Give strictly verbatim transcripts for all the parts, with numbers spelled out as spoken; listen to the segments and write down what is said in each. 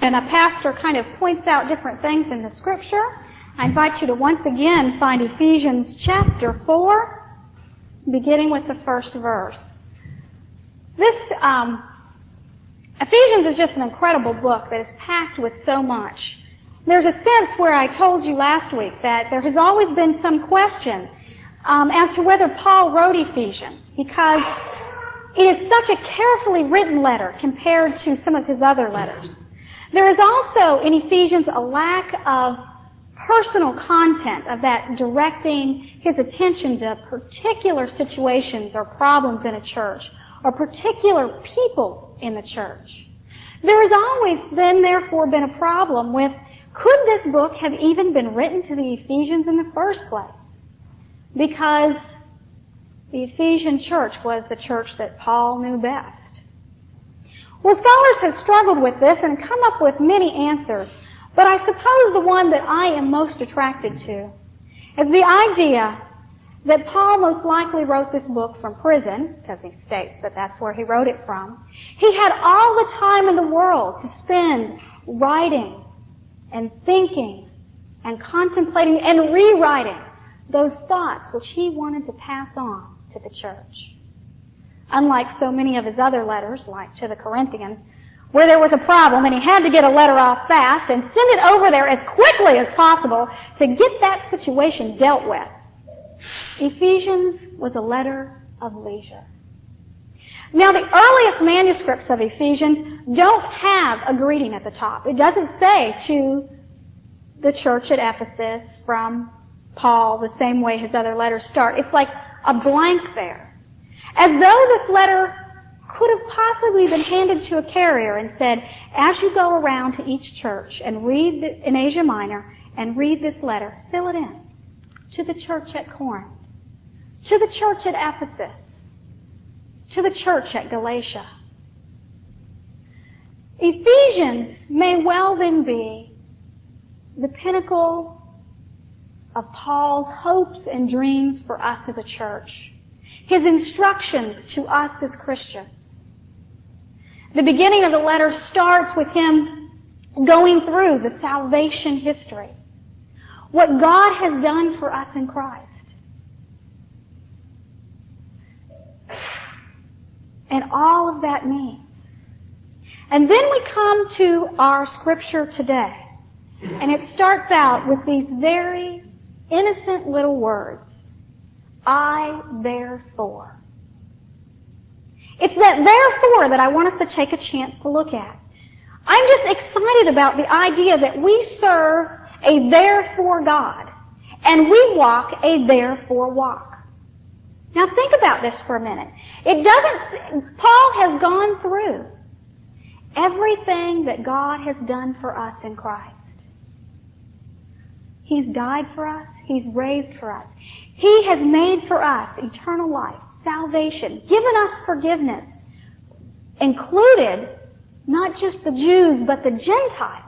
and a pastor kind of points out different things in the Scripture, I invite you to once again find Ephesians chapter four, beginning with the first verse. This, um, Ephesians is just an incredible book that is packed with so much. There's a sense where I told you last week that there has always been some question um, as to whether Paul wrote Ephesians, because it is such a carefully written letter compared to some of his other letters. There is also in Ephesians a lack of personal content of that directing his attention to particular situations or problems in a church or particular people in the church. There has always then therefore been a problem with, could this book have even been written to the Ephesians in the first place? Because the Ephesian church was the church that Paul knew best. Well, scholars have struggled with this and come up with many answers, but I suppose the one that I am most attracted to is the idea that Paul most likely wrote this book from prison, because he states that that's where he wrote it from. He had all the time in the world to spend writing and thinking and contemplating and rewriting those thoughts which he wanted to pass on to the church. Unlike so many of his other letters, like to the Corinthians, where there was a problem and he had to get a letter off fast and send it over there as quickly as possible to get that situation dealt with. Ephesians was a letter of leisure. Now, the earliest manuscripts of Ephesians don't have a greeting at the top. It doesn't say to the church at Ephesus from Paul the same way his other letters start. It's like a blank there. As though this letter could have possibly been handed to a carrier and said, as you go around to each church and read the, in Asia Minor and read this letter, fill it in. To the church at Corinth, to the church at Ephesus, to the church at Galatia. Ephesians may well then be the pinnacle of Paul's hopes and dreams for us as a church, his instructions to us as Christians. The beginning of the letter starts with him going through the salvation history, what God has done for us in Christ. And all of that means. And then we come to our scripture today. And it starts out with these very innocent little words. I therefore. It's that therefore that I want us to take a chance to look at. I'm just excited about the idea that we serve a therefore God. And we walk a therefore walk. Now think about this for a minute. It doesn't, Paul has gone through everything that God has done for us in Christ. He's died for us. He's raised for us. He has made for us eternal life, salvation, given us forgiveness, included not just the Jews, but the Gentiles.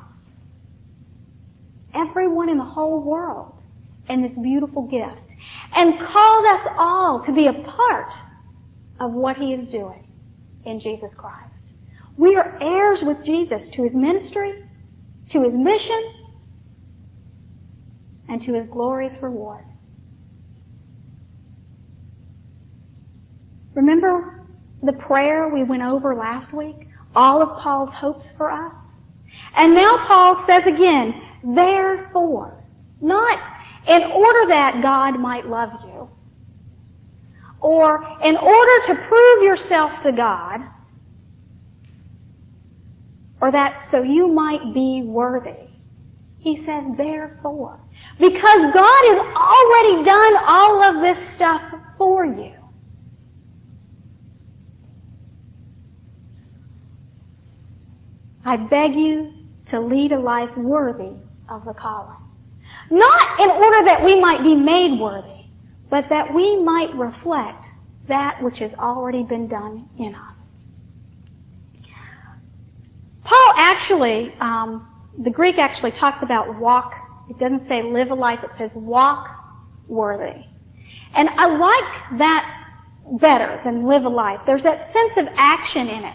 Everyone in the whole world in this beautiful gift. And called us all to be a part of what He is doing in Jesus Christ. We are heirs with Jesus to His ministry, to His mission, and to His glorious reward. Remember the prayer we went over last week? All of Paul's hopes for us? And now Paul says again, therefore, not in order that God might love you, or in order to prove yourself to God, or that so you might be worthy. He says, therefore. Because God has already done all of this stuff for you. I beg you to lead a life worthy of the calling. Not in order that we might be made worthy, but that we might reflect that which has already been done in us. Paul actually, um, the Greek actually talks about walk. It doesn't say live a life, it says walk worthy. And I like that better than live a life. There's that sense of action in it.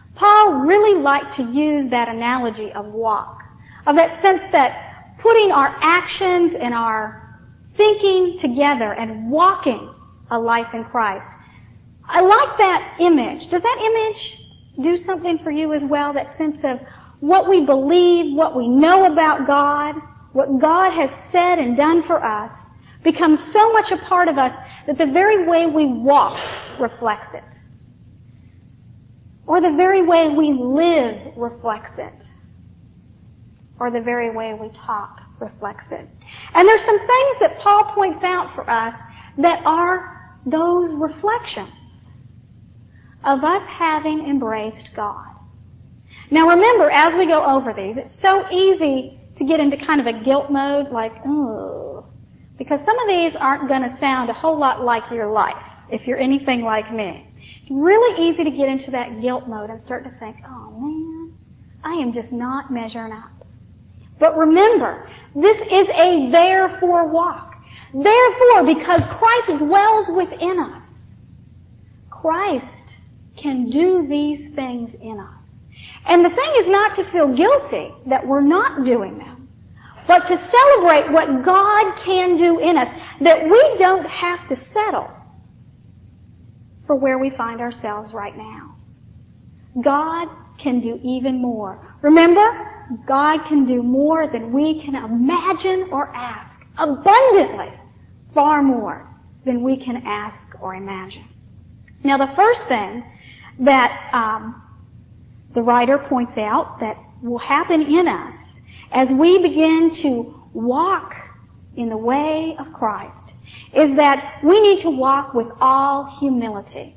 Paul really liked to use that analogy of walk, of that sense that putting our actions and our thinking together and walking a life in Christ. I like that image. Does that image do something for you as well? That sense of what we believe, what we know about God, what God has said and done for us becomes so much a part of us that the very way we walk reflects it. Or the very way we live reflects it. Or the very way we talk reflects it. And there's some things that Paul points out for us that are those reflections of us having embraced God. Now remember, as we go over these, it's so easy to get into kind of a guilt mode, like, oh, because some of these aren't going to sound a whole lot like your life, if you're anything like me. It's really easy to get into that guilt mode and start to think, oh man, I am just not measuring up. But remember, this is a therefore walk. Therefore, because Christ dwells within us, Christ can do these things in us. And the thing is not to feel guilty that we're not doing them, but to celebrate what God can do in us, that we don't have to settle for where we find ourselves right now. God can do even more. Remember, God can do more than we can imagine or ask, abundantly, far more than we can ask or imagine. Now, the first thing that um, the writer points out that will happen in us as we begin to walk in the way of Christ is that we need to walk with all humility.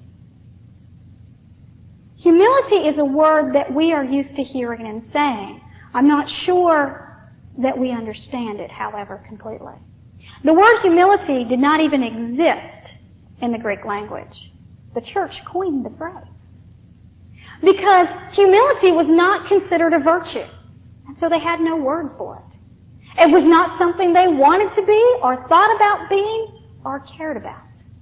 Humility is a word that we are used to hearing and saying. I'm not sure that we understand it, however, completely. The word humility did not even exist in the Greek language. The church coined the phrase. Because humility was not considered a virtue. And so they had no word for it. It was not something they wanted to be or thought about being or cared about.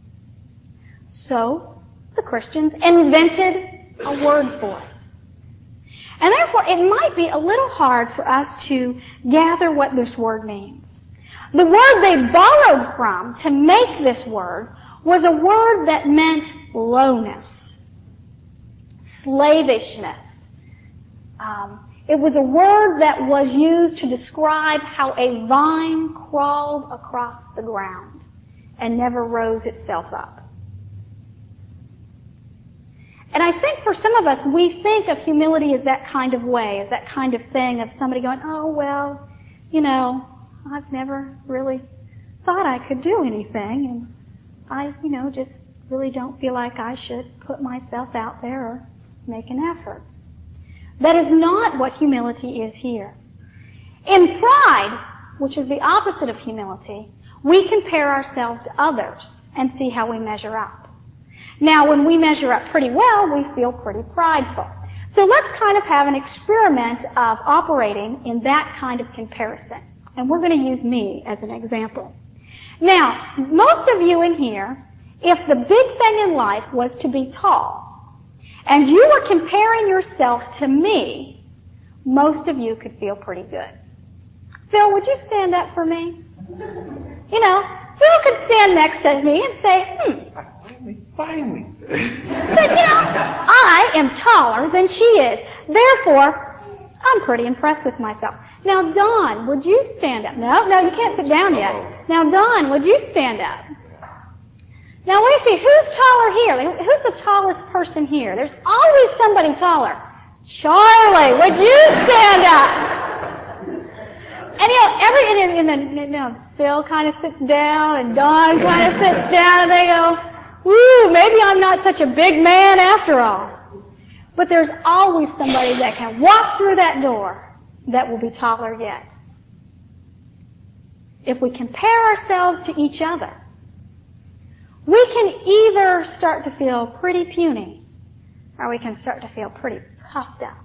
So the Christians invented a word for it. And therefore it might be a little hard for us to gather what this word means. The word they borrowed from to make this word was a word that meant lowness, slavishness. Um, it was a word that was used to describe how a vine crawled across the ground and never rose itself up. And I think for some of us, we think of humility as that kind of way, as that kind of thing of somebody going, oh, well, you know, I've never really thought I could do anything, and I, you know, just really don't feel like I should put myself out there or make an effort. That is not what humility is here. In pride, which is the opposite of humility, we compare ourselves to others and see how we measure up. Now, when we measure up pretty well, we feel pretty prideful. So let's kind of have an experiment of operating in that kind of comparison. And we're going to use me as an example. Now, most of you in here, if the big thing in life was to be tall, and you were comparing yourself to me, most of you could feel pretty good. Phil, would you stand up for me? You know, Phil could stand next to me and say, hmm. Finally, finally. But, you know, I am taller than she is. Therefore, I'm pretty impressed with myself. Now, Don, would you stand up? No, no, you can't sit down yet. Now, Don, would you stand up? Now, we see, who's taller here? Who's the tallest person here? There's always somebody taller. Charlie, would you stand up? And, you know, every, and, and, you know, Phil kind of sits down, and Don kind of sits down, and they go, woo, maybe I'm not such a big man after all. But there's always somebody that can walk through that door that will be taller yet. If we compare ourselves to each other, we can either start to feel pretty puny, or we can start to feel pretty puffed up.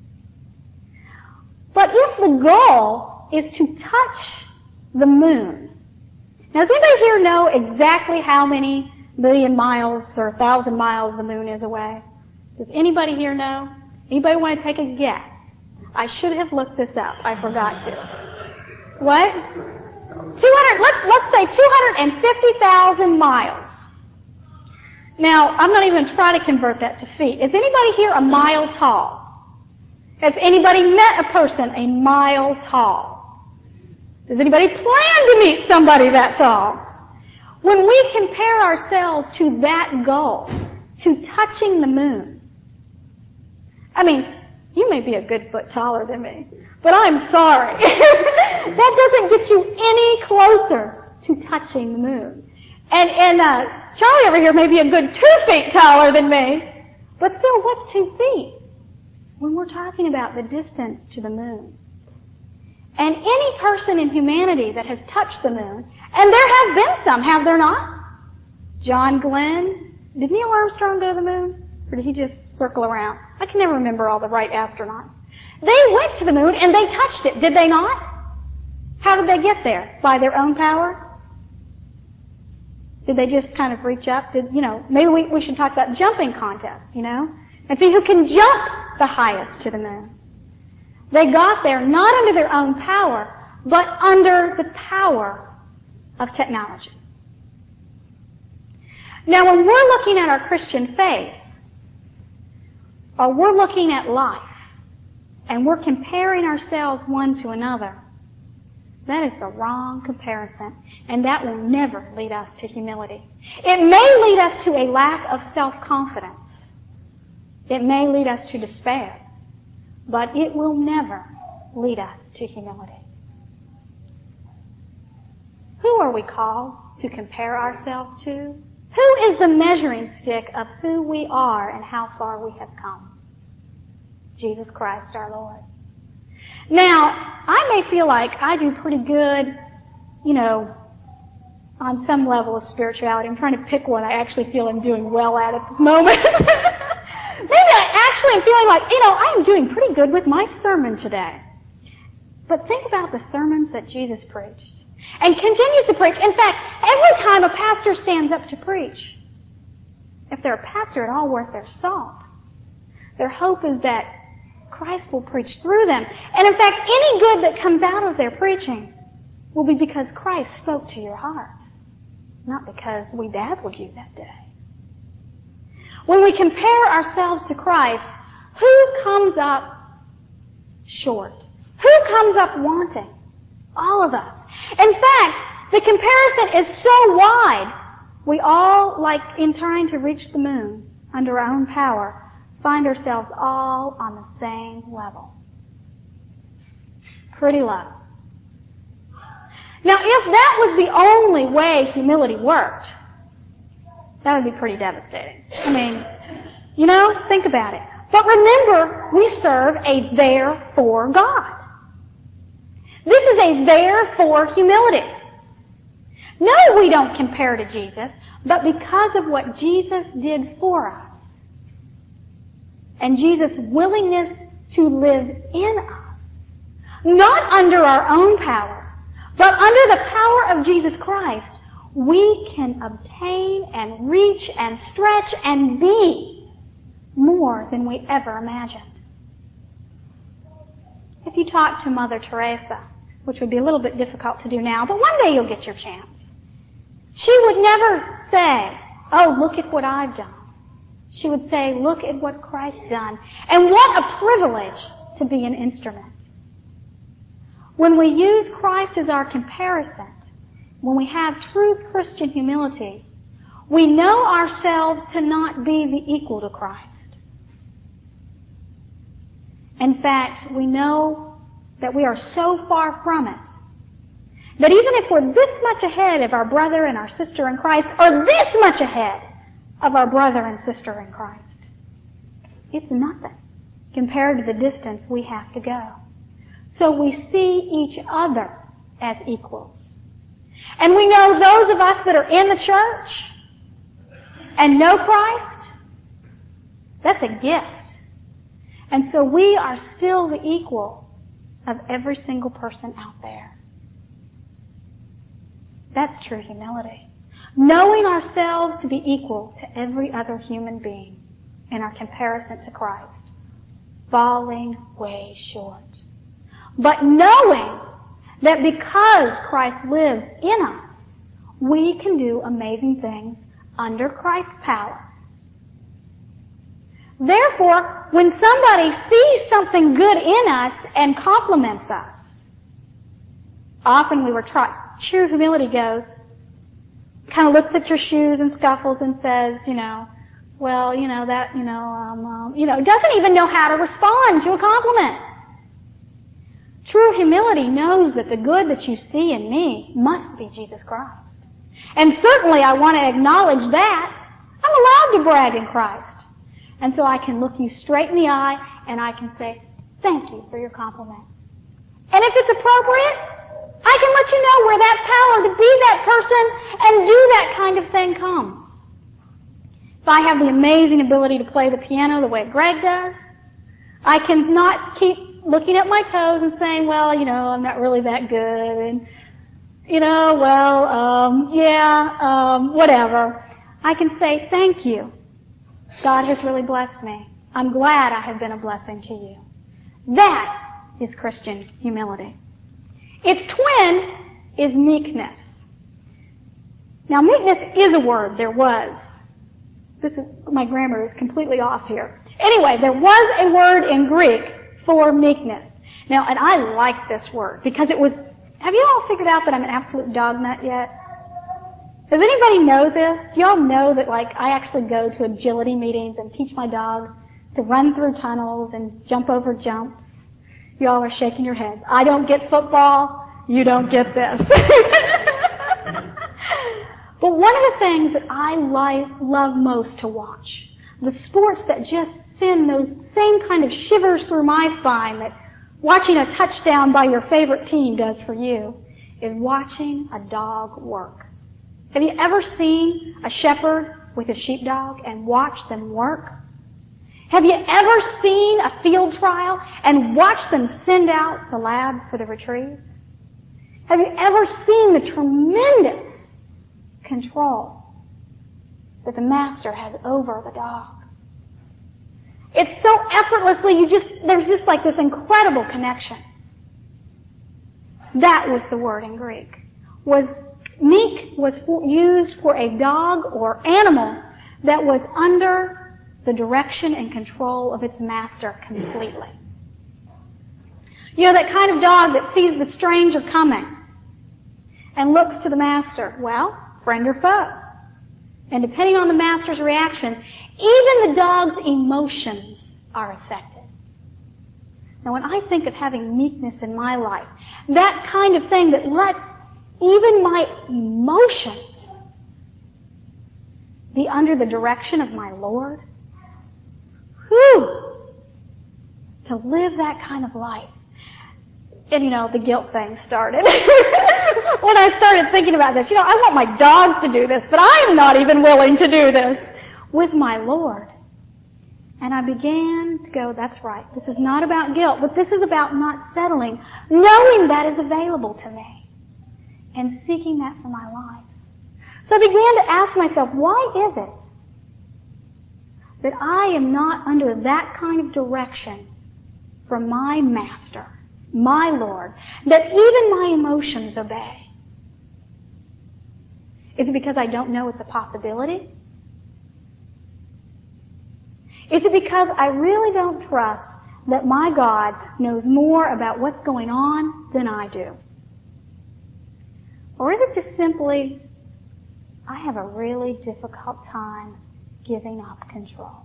But if the goal is to touch the moon, now does anybody here know exactly how many million miles or thousand miles the moon is away? Does anybody here know? Anybody want to take a guess? I should have looked this up. I forgot to. What? two hundred, let's, let's say two hundred fifty thousand miles. Now, I'm not even trying to convert that to feet. Is anybody here a mile tall? Has anybody met a person a mile tall? Does anybody plan to meet somebody that tall? When we compare ourselves to that goal, to touching the moon, I mean, you may be a good foot taller than me, but I'm sorry. That doesn't get you any closer to touching the moon. And, and, uh, Charlie over here may be a good two feet taller than me, but still, what's two feet when we're talking about the distance to the moon? And any person in humanity that has touched the moon, and there have been some, have there not? John Glenn, did Neil Armstrong go to the moon? Or did he just circle around? I can never remember all the right astronauts. They went to the moon and they touched it, did they not? How did they get there? By their own power? Did they just kind of reach up? Did, you know, maybe we, we should talk about jumping contests, you know, and see who can jump the highest to the moon. They got there not under their own power, but under the power of technology. Now, when we're looking at our Christian faith, or we're looking at life, and we're comparing ourselves one to another, that is the wrong comparison, and that will never lead us to humility. It may lead us to a lack of self-confidence. It may lead us to despair, but it will never lead us to humility. Who are we called to compare ourselves to? Who is the measuring stick of who we are and how far we have come? Jesus Christ our Lord. Now, I may feel like I do pretty good, you know, on some level of spirituality. I'm trying to pick one I actually feel I'm doing well at at this moment. Maybe I actually am feeling like, you know, I am doing pretty good with my sermon today. But think about the sermons that Jesus preached and continues to preach. In fact, every time a pastor stands up to preach, if they're a pastor at all worth their salt, their hope is that Christ will preach through them. And in fact, any good that comes out of their preaching will be because Christ spoke to your heart, not because we dazzled you that day. When we compare ourselves to Christ, who comes up short? Who comes up wanting? All of us. In fact, the comparison is so wide, we all, like in trying to reach the moon under our own power, find ourselves all on the same level. Pretty low. Now, if that was the only way humility worked, that would be pretty devastating. I mean, you know, think about it. But remember, we serve a therefore God. This is a therefore humility. No, we don't compare to Jesus, but because of what Jesus did for us, and Jesus' willingness to live in us, not under our own power, but under the power of Jesus Christ, we can obtain and reach and stretch and be more than we ever imagined. If you talk to Mother Teresa, which would be a little bit difficult to do now, but one day you'll get your chance, she would never say, oh, look at what I've done. She would say, look at what Christ's done. And what a privilege to be an instrument. When we use Christ as our comparison, when we have true Christian humility, we know ourselves to not be the equal to Christ. In fact, we know that we are so far from it that even if we're this much ahead of our brother and our sister in Christ, or this much ahead of our brother and sister in Christ, it's nothing compared to the distance we have to go. So we see each other as equals. And we know those of us that are in the church and know Christ, that's a gift. And so we are still the equal of every single person out there. That's true humility. Knowing ourselves to be equal to every other human being in our comparison to Christ. falling way short. But knowing that because Christ lives in us, we can do amazing things under Christ's power. Therefore, when somebody sees something good in us and compliments us, often we were taught, true humility goes, kind of looks at your shoes and scuffles and says, you know, well, you know, that, you know, um, um, you know, doesn't even know how to respond to a compliment. True humility knows that the good that you see in me must be Jesus Christ. And certainly I want to acknowledge that. I'm allowed to brag in Christ. And so I can look you straight in the eye and I can say, thank you for your compliment. And if it's appropriate, I can let you know where that power to be that person and do that kind of thing comes. If I have the amazing ability to play the piano the way Greg does, I can not keep looking at my toes and saying, well, you know, I'm not really that good, and, you know, well, um, yeah, um, whatever. I can say, thank you. God has really blessed me. I'm glad I have been a blessing to you. That is Christian humility. Its twin is meekness. Now, meekness is a word. There was. This is, my grammar is completely off here. Anyway, there was a word in Greek for meekness. Now, and I like this word because it was, have you all figured out that I'm an absolute dog nut yet? Does anybody know this? Do y'all know that, like, I actually go to agility meetings and teach my dog to run through tunnels and jump over jumps? Y'all are shaking your heads. I don't get football. You don't get this. But one of the things that I like, love most to watch, the sports that just send those same kind of shivers through my spine that watching a touchdown by your favorite team does for you, is watching a dog work. Have you ever seen a shepherd with a sheepdog and watched them work? Have you ever seen a field trial and watched them send out the lab for the retrieve? Have you ever seen the tremendous control that the master has over the dog? It's so effortlessly, you just, there's just like this incredible connection. That was the word in Greek. Was meek was for, used for a dog or animal that was under the direction and control of its master completely. You know, that kind of dog that sees the stranger coming and looks to the master. Well, friend or foe. And depending on the master's reaction, even the dog's emotions are affected. Now, when I think of having meekness in my life, that kind of thing that lets even my emotions be under the direction of my Lord, whew, to live that kind of life. And, you know, the guilt thing started. When I started thinking about this, you know, I want my dog to do this, but I'm not even willing to do this with my Lord. And I began to go, that's right, this is not about guilt, but this is about not settling, knowing that is available to me, and seeking that for my life. So I began to ask myself, why is it that I am not under that kind of direction from my master, my Lord, that even my emotions obey? Is it because I don't know it's a possibility? Is it because I really don't trust that my God knows more about what's going on than I do? Or is it just simply, I have a really difficult time giving up control?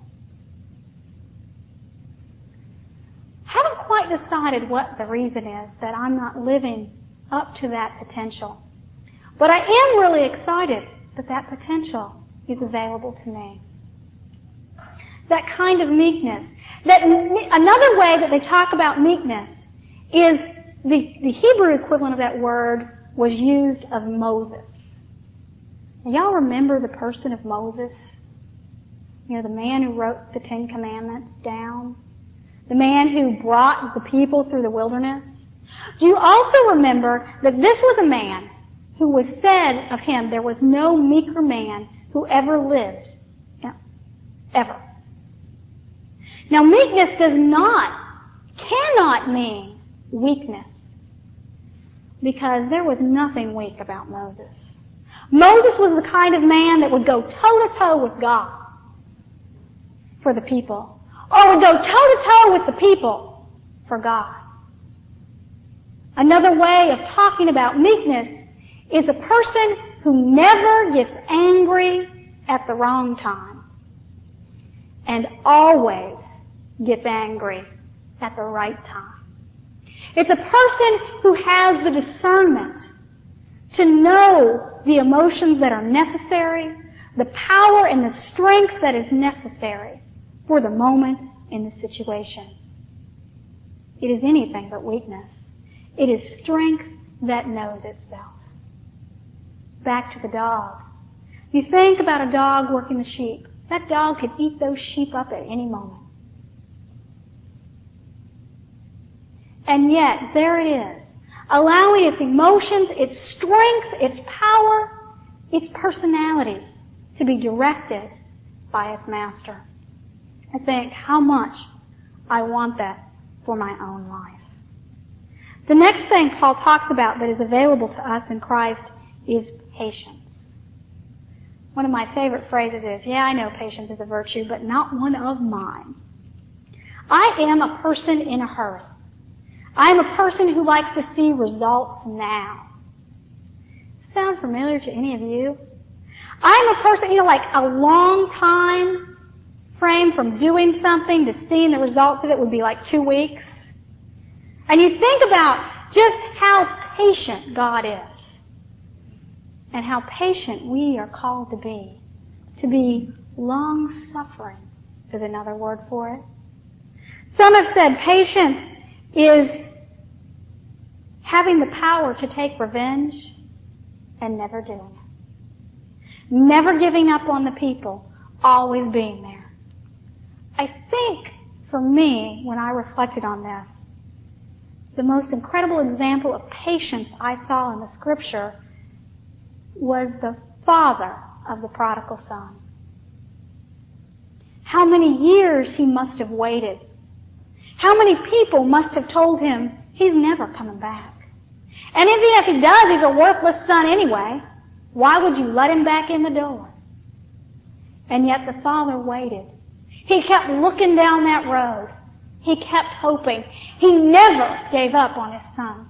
Haven't quite decided what the reason is that I'm not living up to that potential. But I am really excited that that potential is available to me. That kind of meekness. That another way that they talk about meekness is the, the Hebrew equivalent of that word was used of Moses. And y'all remember the person of Moses? You know, the man who wrote the Ten Commandments down? The man who brought the people through the wilderness? Do you also remember that this was a man who was said of him, there was no meeker man who ever lived? Yeah, ever. Now, meekness does not cannot mean weakness, because there was nothing weak about Moses. Moses was the kind of man that would go toe-to-toe with God for the people, or would go toe-to-toe with the people for God. Another way of talking about meekness is a person who never gets angry at the wrong time and always gets angry at the right time. It's a person who has the discernment to know the emotions that are necessary, the power and the strength that is necessary for the moment in the situation. It is anything but weakness. It is strength that knows itself. Back to the dog. You think about a dog working the sheep. That dog could eat those sheep up at any moment. And yet, there it is, allowing its emotions, its strength, its power, its personality to be directed by its master. I think how much I want that for my own life. The next thing Paul talks about that is available to us in Christ is patience. One of my favorite phrases is, yeah, I know patience is a virtue, but not one of mine. I am a person in a hurry. I am a person who likes to see results now. Sound familiar to any of you? I'm a person, you know, like a long time frame from doing something to seeing the results of it would be like two weeks. And you think about just how patient God is and how patient we are called to be. To be long-suffering is another word for it. Some have said patience is having the power to take revenge and never doing it. Never giving up on the people, always being there. I think, for me, when I reflected on this, the most incredible example of patience I saw in the Scripture was the father of the prodigal son. How many years he must have waited. How many people must have told him he's never coming back. And even if he does, he's a worthless son anyway. Why would you let him back in the door? And yet the father waited. He kept looking down that road. He kept hoping. He never gave up on his son.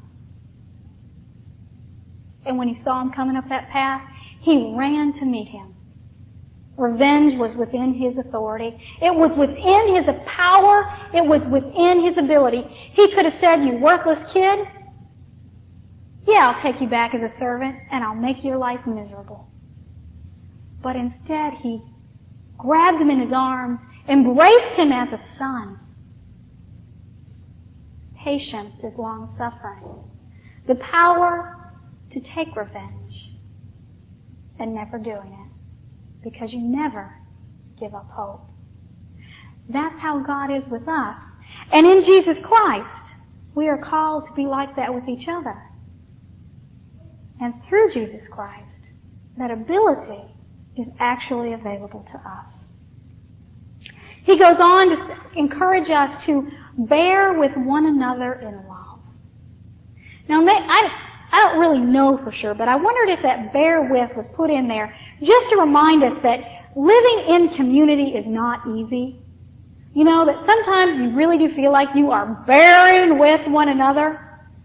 And when he saw him coming up that path, he ran to meet him. Revenge was within his authority. It was within his power. It was within his ability. He could have said, you worthless kid, yeah, I'll take you back as a servant and I'll make your life miserable. But instead he grabbed him in his arms, embraced him as a son. Patience is long-suffering. The power to take revenge and never doing it, because you never give up hope. That's how God is with us. And in Jesus Christ, we are called to be like that with each other. And through Jesus Christ, that ability is actually available to us. He goes on to encourage us to bear with one another in love. Now, I, I don't really know for sure, but I wondered if that bear with was put in there just to remind us that living in community is not easy. You know, that sometimes you really do feel like you are bearing with one another.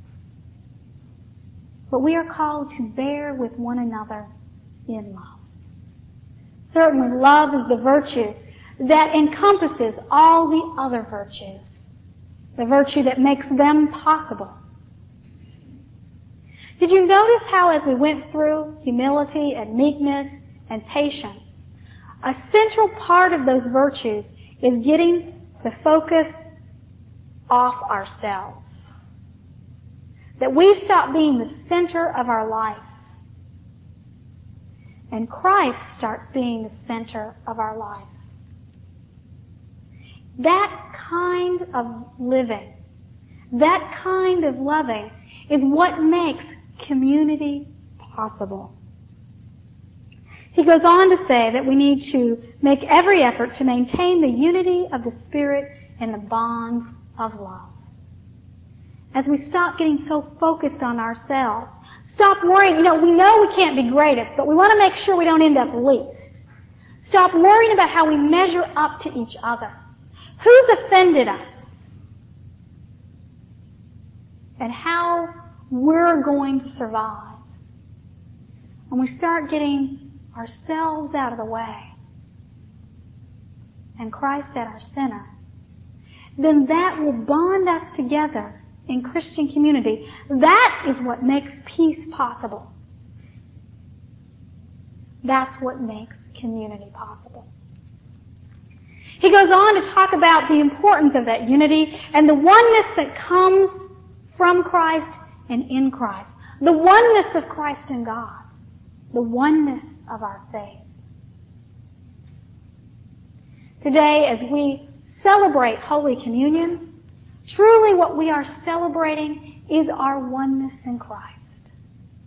But we are called to bear with one another in love. Certainly, love is the virtue that encompasses all the other virtues. The virtue that makes them possible. Did you notice how as we went through humility and meekness and patience, a central part of those virtues is getting the focus off ourselves? That we stop being the center of our life. And Christ starts being the center of our life. That kind of living, that kind of loving is what makes community possible. He goes on to say that we need to make every effort to maintain the unity of the Spirit and the bond of love. As we stop getting so focused on ourselves. Stop worrying. You know, we know we can't be greatest, but we want to make sure we don't end up least. Stop worrying about how we measure up to each other. Who's offended us? And how we're going to survive. When we start getting ourselves out of the way and Christ at our center, then that will bond us together in Christian community. That is what makes peace possible. That's what makes community possible. He goes on to talk about the importance of that unity and the oneness that comes from Christ and in Christ. The oneness of Christ and God. The oneness of our faith. Today, as we celebrate Holy Communion, truly what we are celebrating is our oneness in Christ.